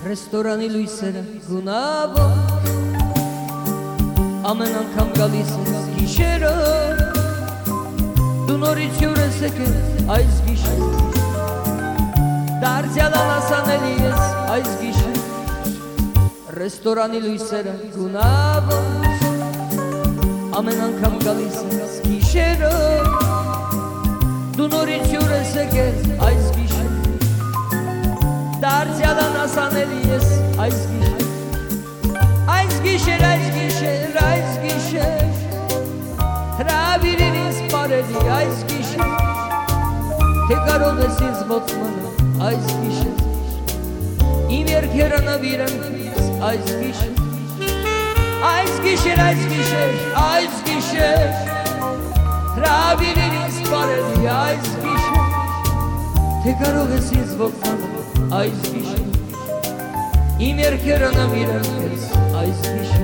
Ռեստորանի լույսերը գունավոր Ամեն անգամ գալիս ես գիշերով Դու նորից հյուր ես եկել այս գիշեր Դարձյալ անասանելի ես այս գիշեր Ռեստորանի լույսերը գունավոր Ամեն անգամ գալիս ես գիշերով Դու նորից հյուր ես եկել այս գիշեր Դարձյալ անասանելի ես այս գիշեր Այս գիշեր, այս գիշեր, այս գիշեր Հրավիրին ինձ պարելի այս գիշեր Թե կարող ես ինձ մոտ մնալ այս գիշեր Իմ երգերը նվիրեմ քեզ այս գիշեր Այս գիշեր, այս գիշեր, այս գիշեր Հրավիրին ինձ պարելի այս գիշեր Թե կարող ես ինձ մոտ մնալ այս գիշեր Իմ երգերը նվիրեմ քեզ այս գիշեր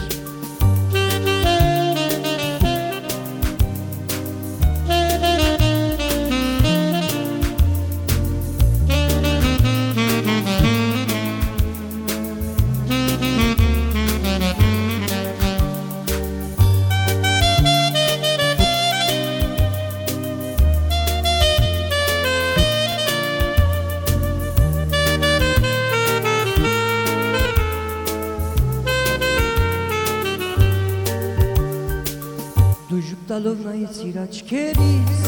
Դու ժպտալով նայեցիր աչքերիս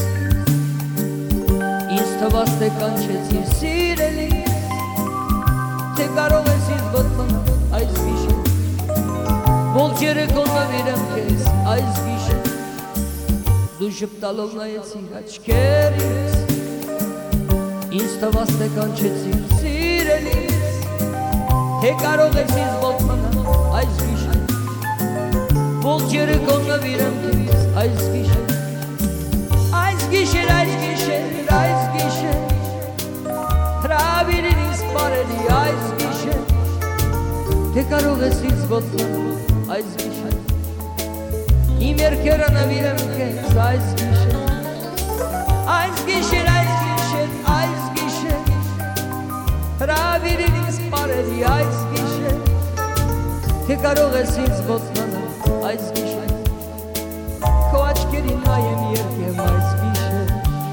Ինձ թվաց թե կանչեցիր սիրելիս Թե կարող ես ինձ մոտ մնալ այս գիշեր Ոնց երեկոն նվիրեմ քեզ այս գիշեր Դու ժպտալով նայեցիր աչքերիս Ինձ թվաց թե կանչեցիր սիրելիս Թե կարող ես ինձ մոտ մնալ այս գիշեր Ոնց երեկոն նվիրեմ քեզ այս գիշեր Այս գիշեր, այս գիշեր, այս գիշեր Հրավիրին ինձ պարելի այս գիշեր Թե կարող ես ինձ մոտ մնալ այս գիշեր Իմ երգերը նվիրեմ քեզ այս գիշեր Այս գիշեր, այս գիշեր, այս գիշեր Հրավիրին ինձ պարելի այս գիշեր Թե կարող ես ինձ մոտ մնալ այս գիշեր Քո աչքերին նայեմ երգեմ այս գիշեր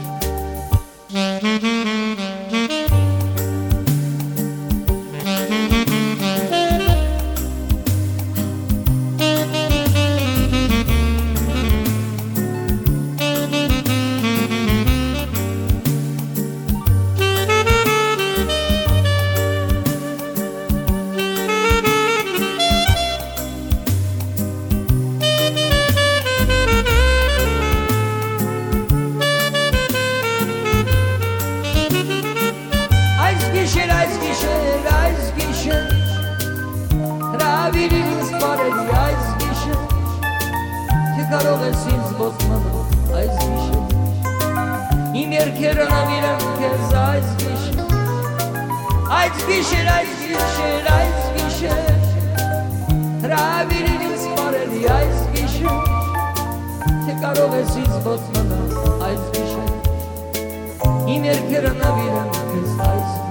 Հրավիրին ինձ պարելի այս գիշեր Թե կարող ես ինձ մոտ մնալ այս գիշեր Իմ երգերը նվիրեմ քեզ այս գիշեր Այս գիշեր, այս գիշեր, այս գիշեր Հրավիրին ինձ պարելի այս գիշեր Թե կարող ես ինձ մոտ մնալ այս գիշեր Իմ երգերը նվիրեմ քեզ այս